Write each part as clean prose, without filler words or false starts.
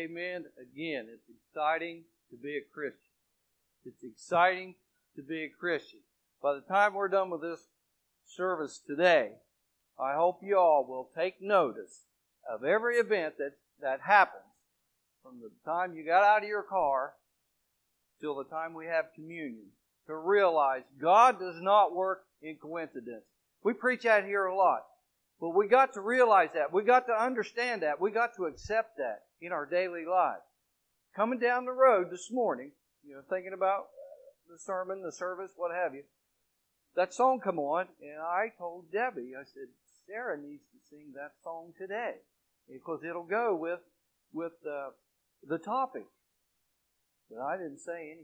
Amen. Again, it's exciting to be a Christian. It's exciting to be a Christian. By the time we're done with this service today, I hope you all will take notice of every event that happens from the time you got out of your car till the time we have communion, to realize God does not work in coincidence. We preach out here a lot, but we got to realize that. We got to understand that. We got to accept that in our daily lives. Coming down the road this morning, thinking about the sermon, the service, what have you, that song come on, and I told Debbie, I said, Sarah needs to sing that song today, because it'll go with the topic. But I didn't say anything.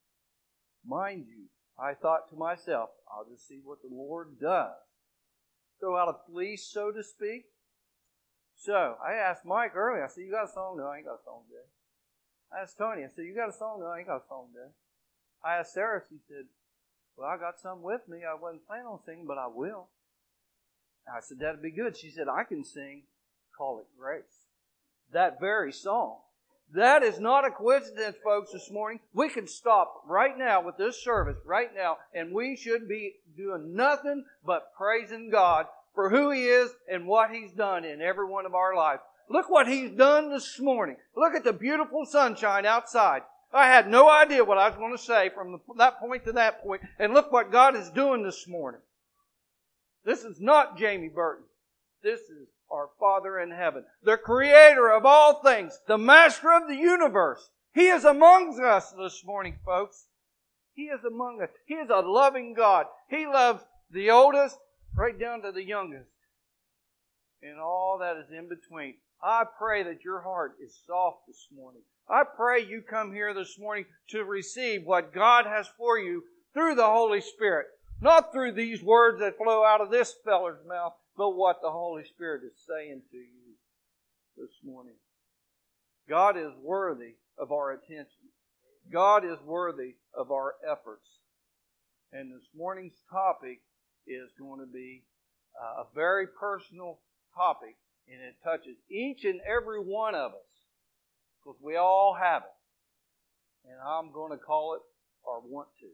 Mind you, I thought to myself, I'll just see what the Lord does. Throw out a fleece, so to speak. So, I asked Mike earlier, I said, you got a song? No, I ain't got a song today. I asked Tony, I said, you got a song? No, I ain't got a song today. I asked Sarah, she said, well, I got some with me. I wasn't planning on singing, but I will. I said, that'd be good. She said, I can sing Call It Grace. That very song. That is not a coincidence, folks, this morning. We can stop right now with this service, right now, and we should be doing nothing but praising God for who He is and what He's done in every one of our lives. Look what He's done this morning. Look at the beautiful sunshine outside. I had no idea what I was going to say from that point to that point, and look what God is doing this morning. This is not Jamie Burton. This is our Father in heaven, the Creator of all things, the Master of the universe. He is among us this morning, folks. He is among us. He is a loving God. He loves the oldest right down to the youngest and all that is in between. I pray that your heart is soft this morning. I pray you come here this morning to receive what God has for you through the Holy Spirit. Not through these words that flow out of this feller's mouth, but what the Holy Spirit is saying to you this morning. God is worthy of our attention. God is worthy of our efforts. And this morning's topic is going to be a very personal topic, and it touches each and every one of us, because we all have it. And I'm going to call it our want to.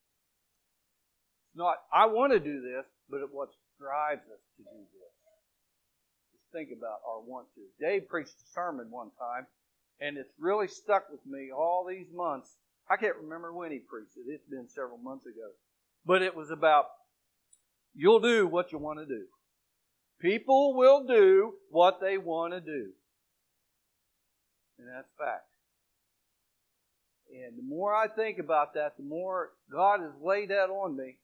It's not, I want to do this, but it's what drives us to do this. Just think about our want to. Dave preached a sermon one time, and it's really stuck with me all these months. I can't remember when he preached it. It's been several months ago. But it was about, you'll do what you want to do. People will do what they want to do. And that's fact. And the more I think about that, the more God has laid that on me.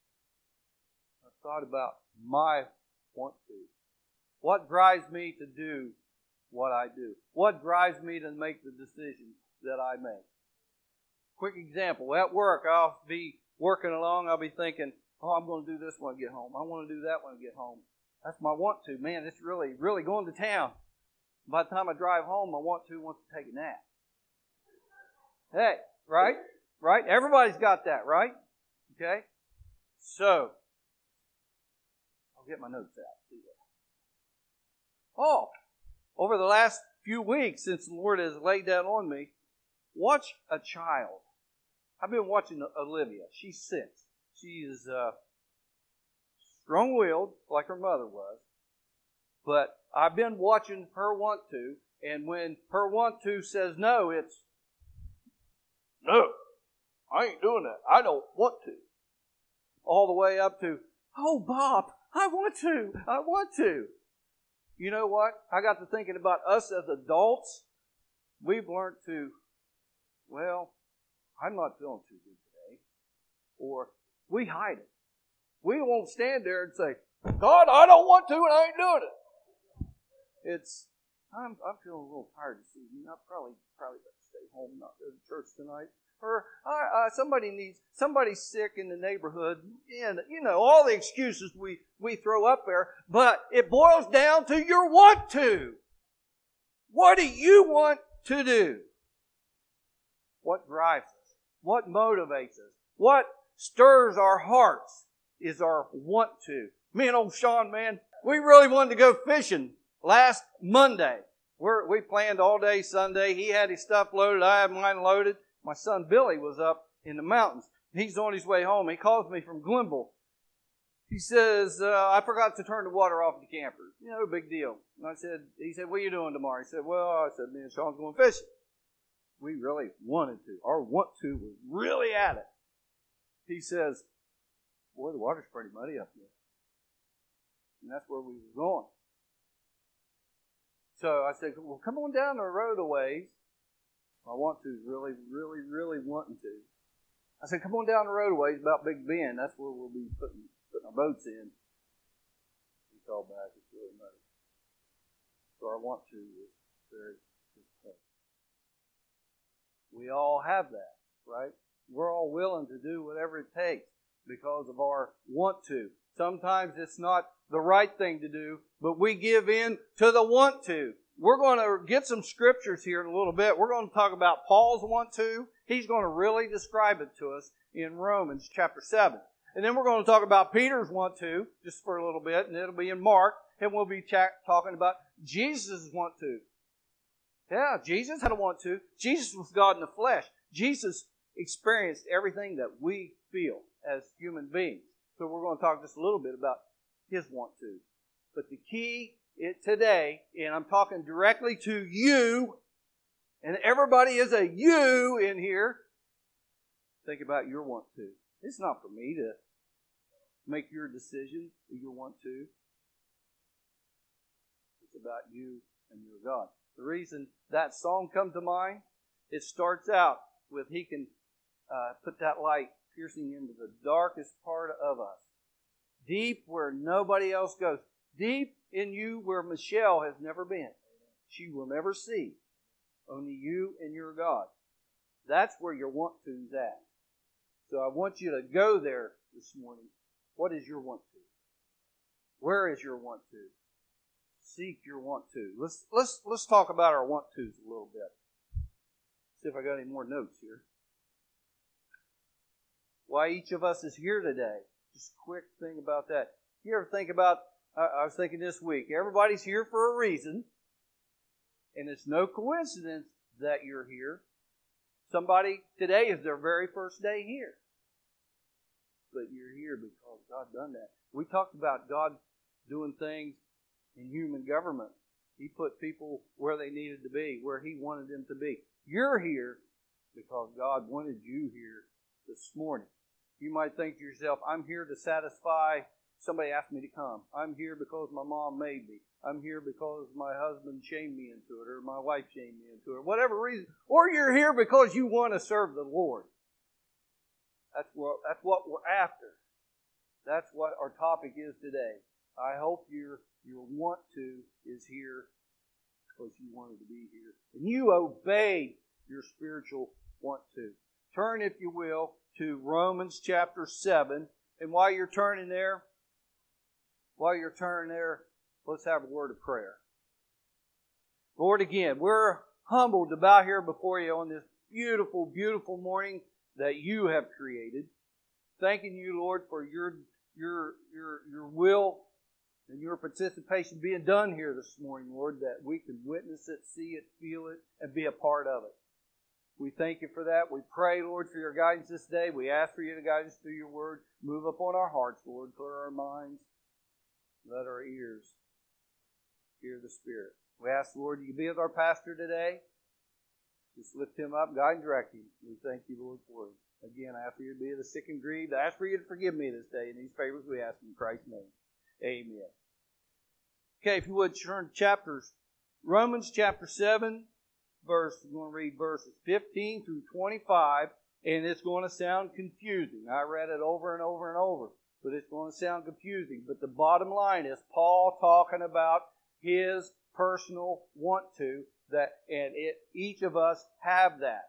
I've thought about my want to. What drives me to do what I do? What drives me to make the decisions that I make? Quick example. At work, I'll be working along. I'll be thinking, oh, I'm going to do this when I get home. I want to do that when I get home. That's my want to. Man, it's really going to town. By the time I drive home, my want to wants to take a nap. Hey, right? Right? Everybody's got that, right? Okay? So, I'll get my notes out. Oh, over the last few weeks, since the Lord has laid that on me, watch a child. I've been watching Olivia. She's 6. She is strong-willed, like her mother was. But I've been watching her want to, and when her want to says no, it's, no, I ain't doing that. I don't want to. All the way up to, oh, Bob, I want to. You know what? I got to thinking about us as adults. We've learned to, well, I'm not feeling too good today. Or we hide it. We won't stand there and say, God, I don't want to and I ain't doing it. It's, I'm feeling a little tired this evening. I probably better stay home, not go to church tonight. Or somebody's sick in the neighborhood. And, all the excuses we throw up there. But it boils down to your want to. What do you want to do? What drives us? What motivates us? What stirs our hearts is our want to. Me and old Sean, man, we really wanted to go fishing last Monday. We planned all day Sunday. He had his stuff loaded. I had mine loaded. My son Billy was up in the mountains. He's on his way home. He calls me from Glenville. He says, I forgot to turn the water off the camper. No big deal. And he said, what are you doing tomorrow? He said, I said, me and Sean's going fishing. We really wanted to. Our want to was really at it. He says, boy, the water's pretty muddy up here. And that's where we were going. So I said, well, come on down the road a ways. My want to is really, really, really wanting to. I said, come on down the road a ways about Big Bend. That's where we'll be putting our boats in. He called back. It's really muddy. So our want to is very disappointing. We all have that, right? We're all willing to do whatever it takes because of our want to. Sometimes it's not the right thing to do, but we give in to the want to. We're going to get some scriptures here in a little bit. We're going to talk about Paul's want to. He's going to really describe it to us in Romans chapter 7. And then we're going to talk about Peter's want to, just for a little bit, and it'll be in Mark, and we'll be talking about Jesus' want to. Yeah, Jesus had a want to. Jesus was God in the flesh. Jesus experienced everything that we feel as human beings. So we're going to talk just a little bit about His want to. But the key today, and I'm talking directly to you, and everybody is a you in here, think about your want to. It's not for me to make your decision that you want to. It's about you and your God. The reason that song comes to mind, it starts out with He can put that light piercing into the darkest part of us. Deep where nobody else goes. Deep in you where Michelle has never been. She will never see. Only you and your God. That's where your want to's at. So I want you to go there this morning. What is your want to? Where is your want to? Seek your want to. Let's talk about our want to's a little bit. See if I got any more notes here. Why each of us is here today. Just a quick thing about that. You ever think about, I was thinking this week, everybody's here for a reason, and it's no coincidence that you're here. Somebody today is their very first day here. But you're here because God done that. We talked about God doing things in human government. He put people where they needed to be, where He wanted them to be. You're here because God wanted you here this morning. You might think to yourself, I'm here to satisfy somebody asked me to come. I'm here because my mom made me. I'm here because my husband shamed me into it, or my wife shamed me into it, whatever reason. Or you're here because you want to serve the Lord. That's what we're after. That's what our topic is today. I hope your want to is here because you wanted to be here. And you obeyed your spiritual want to. Turn, if you will, to Romans chapter 7. And while you're turning there, let's have a word of prayer. Lord, again, we're humbled to bow here before you on this beautiful, beautiful morning that you have created. Thanking you, Lord, for your will and your participation being done here this morning, Lord, that we can witness it, see it, feel it, and be a part of it. We thank you for that. We pray, Lord, for your guidance this day. We ask for you to guide us through your word. Move upon our hearts, Lord. Clear our minds. Let our ears hear the Spirit. We ask, Lord, you be with our pastor today. Just lift him up, guide and direct him. We thank you, Lord, for him. Again, I ask for you to be with the sick and grieved. I ask for you to forgive me this day. In these favors we ask in Christ's name. Amen. Okay, if you would turn to Romans chapter 7. We're going to read verses 15 through 25, and it's going to sound confusing. I read it over and over and over, but it's going to sound confusing. But the bottom line is Paul talking about his personal want to, each of us have that.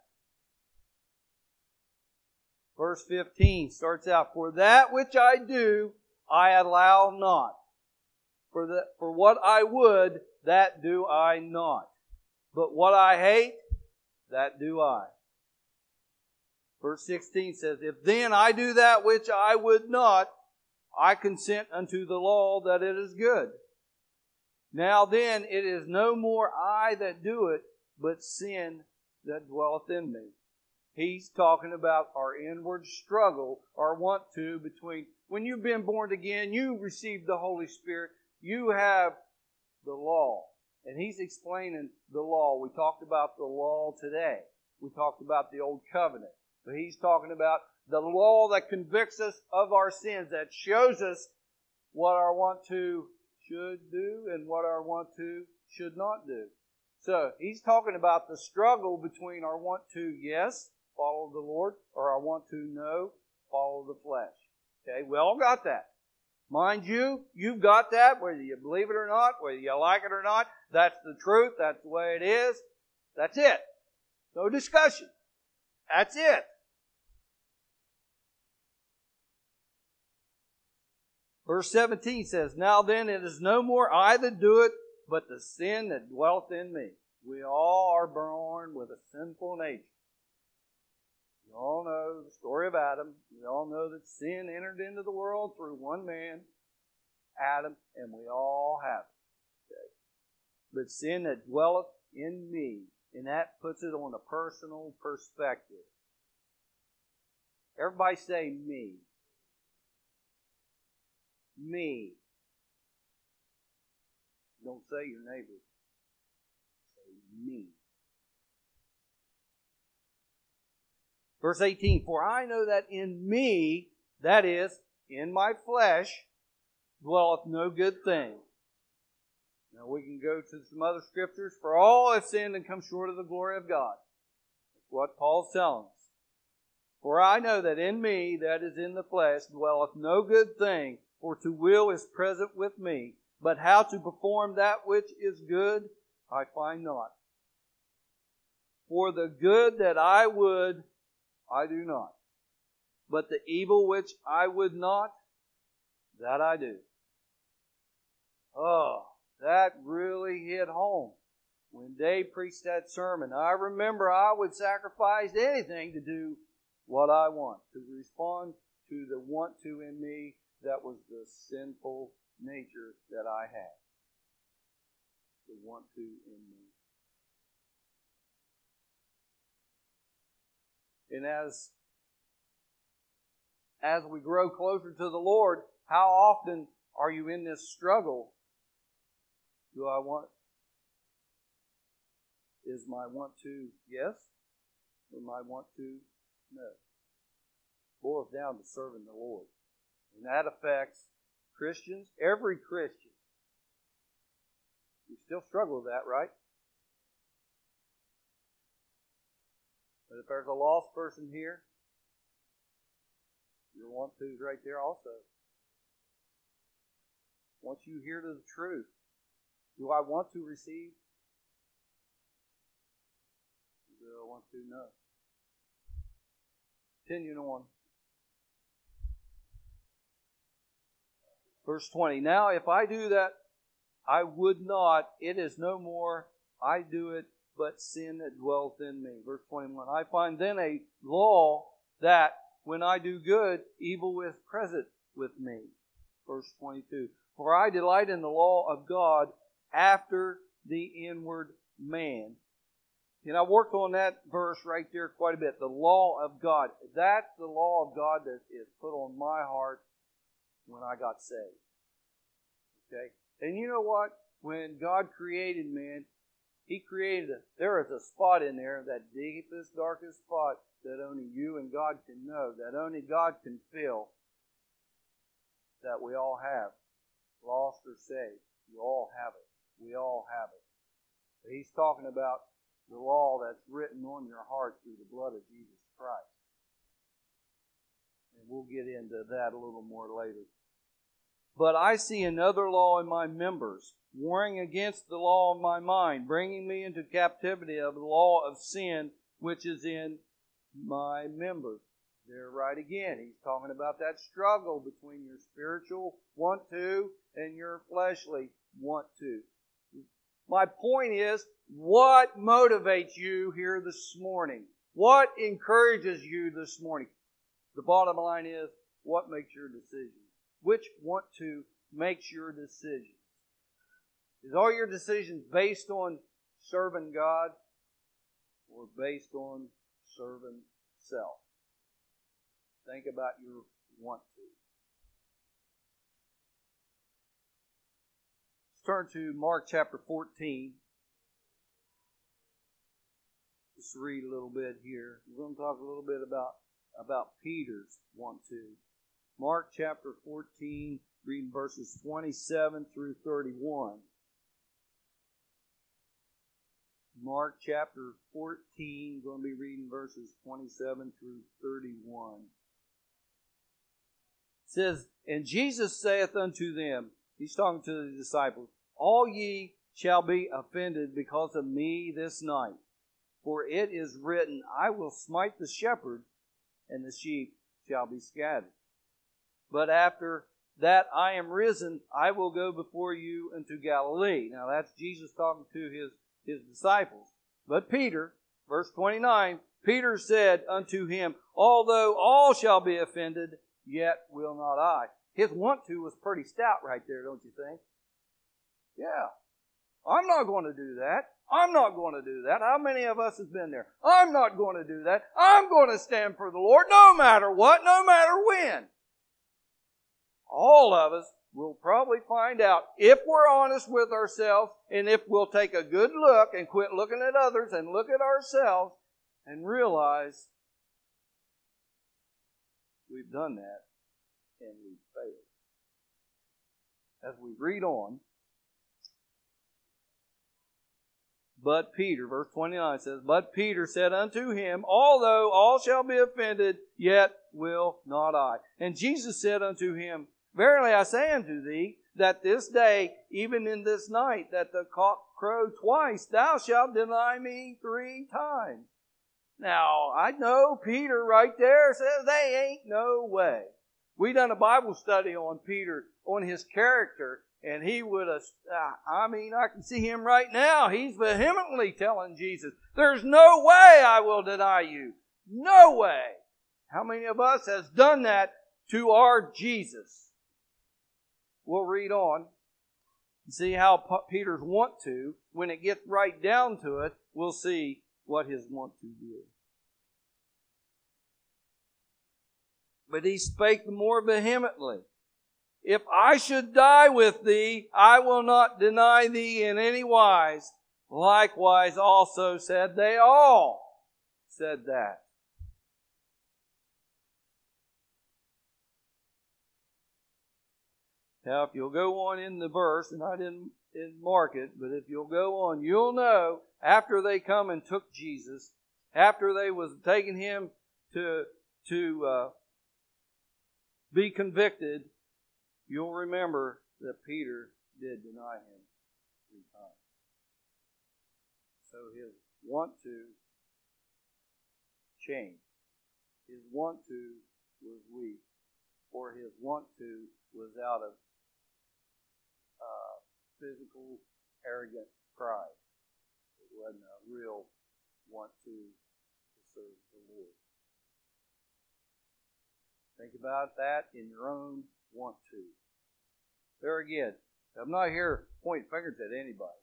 Verse 15 starts out, "For that which I do, I allow not. For what I would, that do I not. But what I hate, that do I." Verse 16 says, "If then I do that which I would not, I consent unto the law that it is good. Now then, it is no more I that do it, but sin that dwelleth in me. He's talking about our inward struggle, our want to between, when you've been born again, you received the Holy Spirit, you have the law. And he's explaining the law. We talked about the law today. We talked about the old covenant. But he's talking about the law that convicts us of our sins, that shows us what our want to should do and what our want to should not do. So he's talking about the struggle between our want to, yes, follow the Lord, or our want to, no, follow the flesh. Okay, we all got that. Mind you, you've got that, whether you believe it or not, whether you like it or not. That's the truth. That's the way it is. That's it. No discussion. That's it. Verse 17 says, Now then, it is no more I that do it, but the sin that dwelleth in me. We all are born with a sinful nature. We all know the story of Adam. We all know that sin entered into the world through one man, Adam, and we all have it. Okay. But sin that dwelleth in me, and that puts it on a personal perspective. Everybody say me. Me. Don't say your neighbor. Say me. Verse 18, For I know that in me, that is, in my flesh, dwelleth no good thing. Now we can go to some other scriptures. For all have sinned and come short of the glory of God. That's what Paul's telling us. For I know that in me, that is in the flesh, dwelleth no good thing, for to will is present with me, but how to perform that which is good, I find not. For the good that I would, I do not. But the evil which I would not, that I do. Oh, that really hit home when Dave preached that sermon. I remember I would sacrifice anything to do what I want, to respond to the want to in me that was the sinful nature that I had. The want to in me. And as we grow closer to the Lord, how often are you in this struggle? Do I want? Is my want to yes? Or my want to no? Boils down to serving the Lord. And that affects Christians, every Christian. We still struggle with that, right? But if there's a lost person here, your want to is right there also. Once you hear the truth, do I want to receive? Do I want to know? Continuing on. Verse 20. Now if I do that I would not, it is no more I do it, but sin that dwelleth in me. Verse 21. I find then a law that when I do good, evil is present with me. Verse 22. For I delight in the law of God after the inward man. And I worked on that verse right there quite a bit. The law of God. That's the law of God that is put on my heart when I got saved. Okay? And you know what? When God created man, He created there is a spot in there, that deepest, darkest spot that only you and God can know, that only God can fill, that we all have. Lost or saved. You all have it. We all have it. But He's talking about the law that's written on your heart through the blood of Jesus Christ. And we'll get into that a little more later. But I see another law in my members, warring against the law of my mind, bringing me into captivity of the law of sin, which is in my members. There right again. He's talking about that struggle between your spiritual want to and your fleshly want to. My point is, what motivates you here this morning? What encourages you this morning? The bottom line is, what makes your decision? Which want to makes your decision? Is all your decisions based on serving God or based on serving self? Think about your want to. Let's turn to Mark chapter 14. Just read a little bit here. We're going to talk a little bit about Peter's want to. Mark chapter 14, reading verses 27 through 31. Mark chapter 14, going to be reading verses 27 through 31. It says, And Jesus saith unto them, he's talking to the disciples, All ye shall be offended because of me this night. For it is written, I will smite the shepherd, and the sheep shall be scattered. But after that I am risen, I will go before you into Galilee. Now that's Jesus talking to his disciples. But Peter, verse 29, Peter said unto him, Although all shall be offended, yet will not I. His want to was pretty stout right there, don't you think? Yeah. I'm not going to do that. I'm not going to do that. How many of us has been there? I'm not going to do that. I'm going to stand for the Lord no matter what, no matter when. All of us will probably find out, if we're honest with ourselves, and if we'll take a good look and quit looking at others and look at ourselves and realize we've done that and we've failed. As we read on, But Peter, verse 29 says, But Peter said unto him, Although all shall be offended, yet will not I. And Jesus said unto him, Verily I say unto thee, that this day, even in this night, that the cock crow twice, thou shalt deny me 3 times. Now, I know Peter right there says, they ain't no way. We done a Bible study on Peter, on his character, and he would have, I can see him right now. He's vehemently telling Jesus, there's no way I will deny you. No way. How many of us has done that to our Jesus? We'll read on and see how Peter's want to. When it gets right down to it, we'll see what his want to do. But he spake the more vehemently. If I should die with thee, I will not deny thee in any wise. Likewise also said they all. Said that. Now, if you'll go on in the verse, and I didn't mark it, but if you'll go on, you'll know after they come and took Jesus, after they was taking him to be convicted, you'll remember that Peter did deny him 3 times. So his want to changed. His want to was weak, or his want to was out of physical, arrogant pride. It wasn't a real want to serve the Lord. Think about that in your own want to. There again, I'm not here pointing fingers at anybody.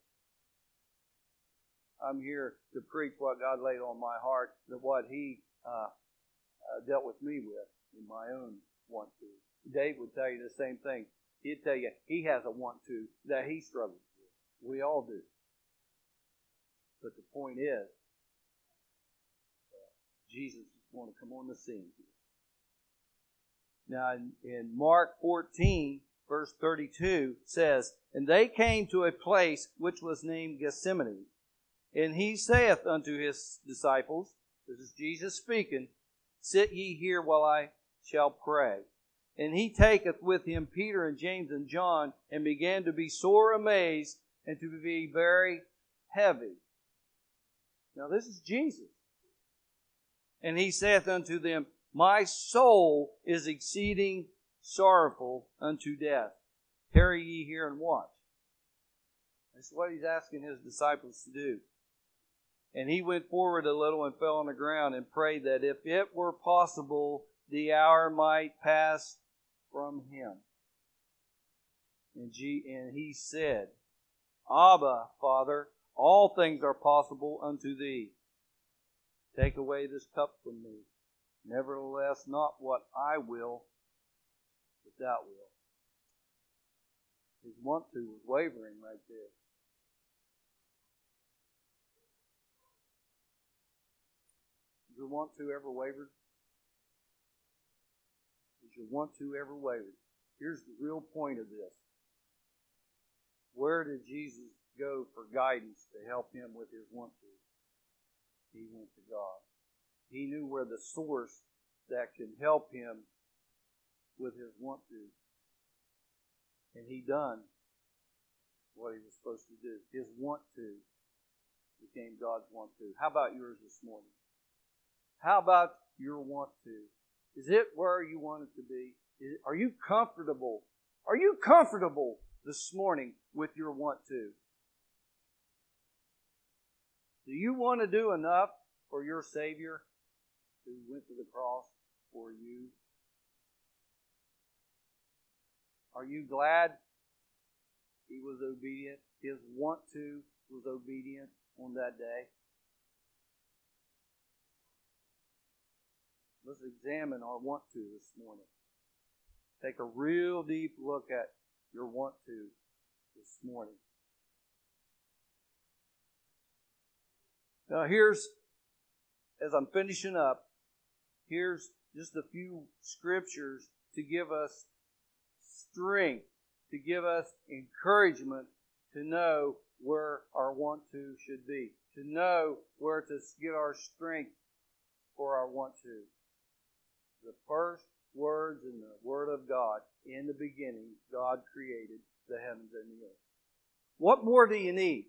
I'm here to preach what God laid on my heart, that what He dealt with me with in my own want to. Dave would tell you the same thing. He'd tell you he has a want to that he struggles with. We all do. But the point is, Jesus is going to come on the scene here. Now, in Mark 14, verse 32, says, And they came to a place which was named Gethsemane. And he saith unto his disciples, this is Jesus speaking, Sit ye here while I shall pray. And he taketh with him Peter and James and John, and began to be sore amazed, and to be very heavy. Now this is Jesus. And he saith unto them, My soul is exceeding sorrowful unto death. Tarry ye here and watch. That's what he's asking his disciples to do. And he went forward a little and fell on the ground and prayed that if it were possible, the hour might pass from him. And he said, Abba, Father, all things are possible unto thee. Take away this cup from me. Nevertheless, not what I will, but thou wilt. His want to was wavering right there. Has your want to ever wavered? Has your want to ever wavered? Here's the real point of this. Where did Jesus go for guidance to help him with his want to? He went to God. He knew where the source that can help him with his want to. And he done what he was supposed to do. His want to became God's want to. How about yours this morning? How about your want to? Is it where you want it to be? Are you comfortable? Are you comfortable this morning with your want to? Do you want to do enough for your Savior who went to the cross for you? Are you glad he was obedient? His want to was obedient on that day? Let's examine our want to this morning. Take a real deep look at your want to this morning. Now here's, as I'm finishing up, here's just a few scriptures to give us strength, to give us encouragement to know where our want to should be, to know where to get our strength for our want to. The first words in the Word of God, in the beginning, God created the heavens and the earth. What more do you need?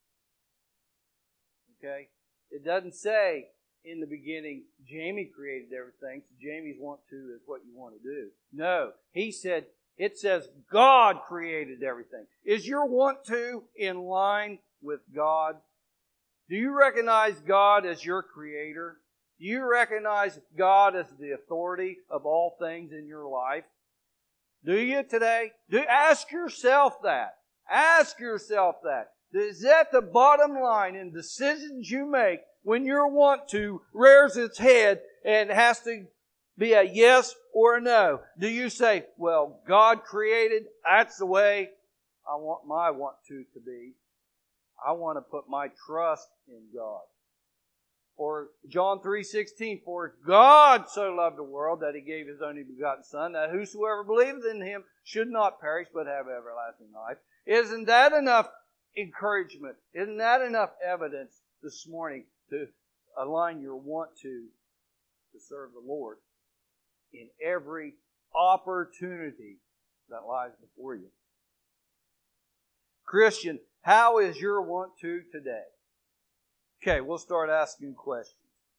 Okay? It doesn't say in the beginning, Jamie created everything, so Jamie's want to is what you want to do. No. It says God created everything. Is your want to in line with God? Do you recognize God as your creator? Do you recognize God as the authority of all things in your life? Do you today? Ask yourself that. Ask yourself that. Is that the bottom line in decisions you make when your want to rears its head and has to be a yes or a no? Do you say, well, God created, that's the way I want my want to be. I want to put my trust in God. Or John 3:16, for God so loved the world that He gave His only begotten Son, that whosoever believeth in Him should not perish but have everlasting life. Isn't that enough encouragement? Isn't that enough evidence this morning to align your want to serve the Lord in every opportunity that lies before you? Christian, how is your want to today? Okay, we'll start asking questions.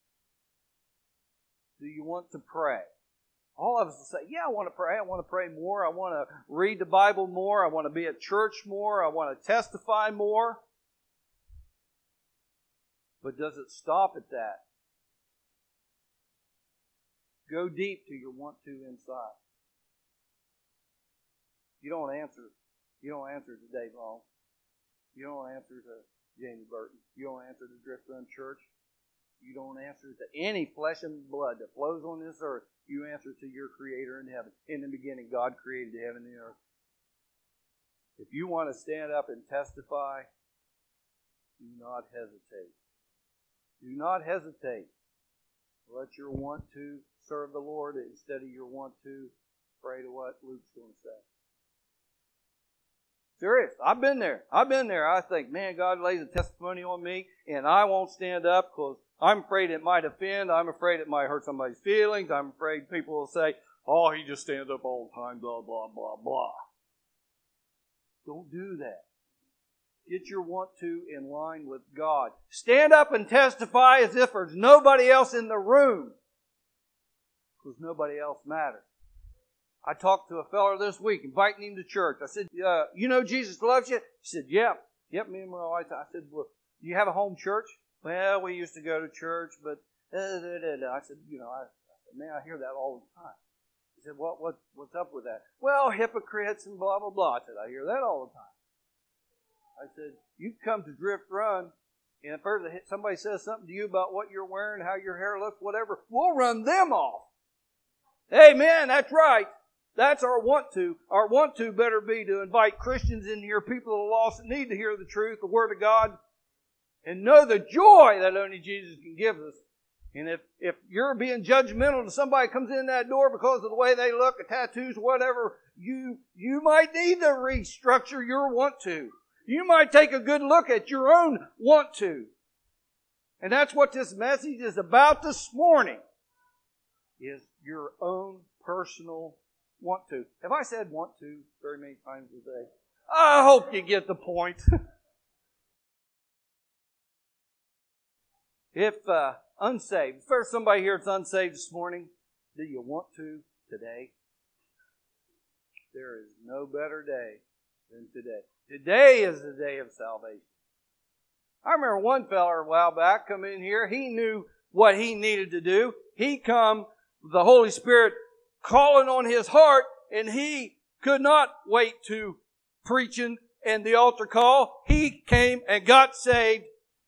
Do you want to pray? All of us will say, yeah, I want to pray. I want to pray more. I want to read the Bible more. I want to be at church more. I want to testify more. But does it stop at that? Go deep to your want to inside. You don't answer to Dave Long. You don't answer to Jamie Burton. You don't answer to Drift Run Church. You don't answer to any flesh and blood that flows on this earth. You answer to your Creator in heaven. In the beginning, God created the heaven and the earth. If you want to stand up and testify, do not hesitate. Do not hesitate. Let your want to serve the Lord instead of your want to pray to what Luke's going to say. Serious. I've been there. I think, man, God lays a testimony on me, and I won't stand up because I'm afraid it might offend. I'm afraid it might hurt somebody's feelings. I'm afraid people will say, oh, he just stands up all the time, blah, blah, blah, blah. Don't do that. Get your want to in line with God. Stand up and testify as if there's nobody else in the room, because nobody else matters. I talked to a fellow this week, inviting him to church. I said, you know Jesus loves you? He said, yep, me and my wife. I said, well, do you have a home church? Well, we used to go to church, but I said, man, I hear that all the time. He said, what's up with that? Well, hypocrites and blah, blah, blah. I said, I hear that all the time. I said, you come to Drift Run, and if somebody says something to you about what you're wearing, how your hair looks, whatever, we'll run them off. Amen, that's right. That's our want to. Our want to better be to invite Christians in here, people that are lost that need to hear the truth, the Word of God, and know the joy that only Jesus can give us. And if you're being judgmental and somebody comes in that door because of the way they look, the tattoos, whatever, you might need to restructure your want to. You might take a good look at your own want to. And that's what this message is about this morning, is your own personal want to. Have I said want to very many times today? I hope you get the point. If unsaved, if there's somebody here that's unsaved this morning, do you want to today? There is no better day than today. Today is the day of salvation. I remember one fella a while back come in here. He knew what he needed to do. He come, the Holy Spirit calling on his heart, and he could not wait to preaching and the altar call. He came and got saved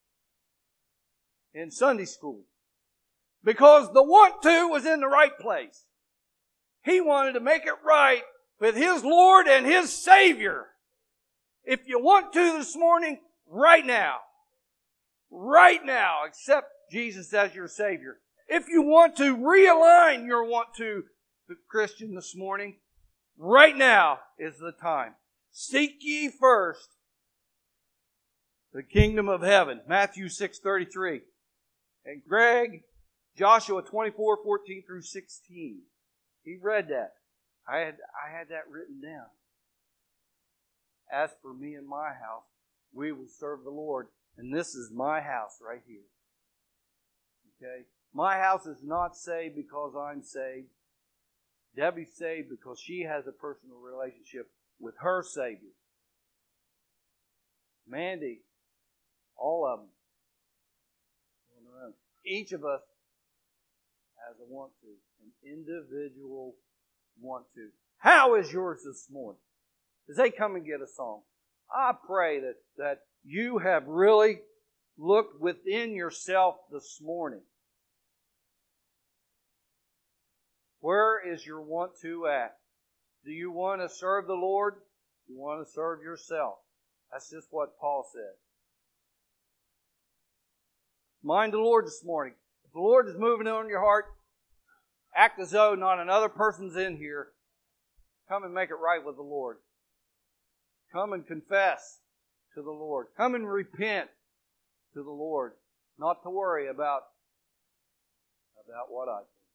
in Sunday school because the want to was in the right place. He wanted to make it right with his Lord and his Savior. If you want to this morning, right now, accept Jesus as your Savior. If you want to realign your want to the Christian this morning, right now is the time. Seek ye first the kingdom of heaven. Matthew 6:33. And Greg, Joshua 24:14 through 16. He read that. I had that written down. As for me and my house, we will serve the Lord. And this is my house right here. Okay? My house is not saved because I'm saved. Debbie's saved because she has a personal relationship with her Savior. Mandy, all of them. Each of us has a want to, an individual want to. How is yours this morning? As they come and get a song, I pray that you have really looked within yourself this morning. Where is your want to at? Do you want to serve the Lord? Do you want to serve yourself? That's just what Paul said. Mind the Lord this morning. If the Lord is moving on your heart, act as though not another person's in here. Come and make it right with the Lord. Come and confess to the Lord. Come and repent to the Lord. Not to worry about what I think.